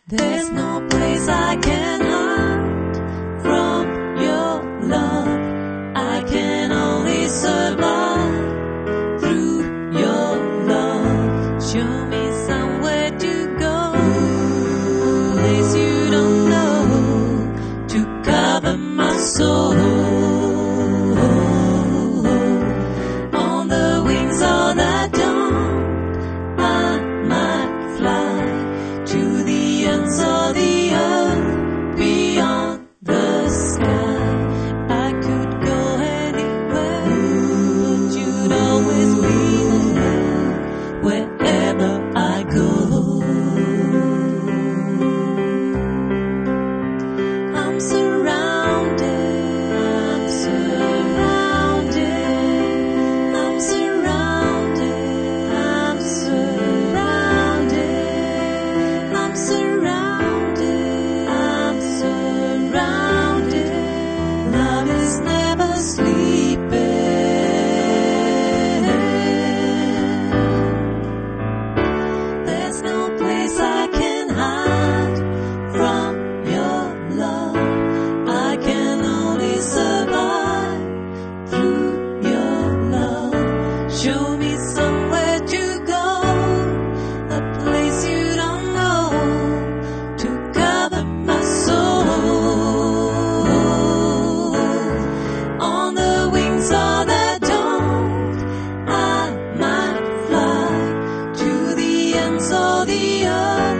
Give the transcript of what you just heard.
There's no place I can hide from your love. I can only survive through your love. Show me somewhere to go, a place you don't know, to cover my soul. On the wings of that dawn, I might fly to the ends of the earth, beyond the sky. I could go anywhere, but you'd always be there, wherever I go. I'm surrounded, I'm surrounded, I'm surrounded, I'm surrounded, I'm surrounded, I'm surrounded. Love is never sleeping. There's no place I can hide from your love. I can only survive through your love. Show me somewhere to go, a place you don't know, to cover my soul. On the wings of the dawn, I might fly to the ends of the earth,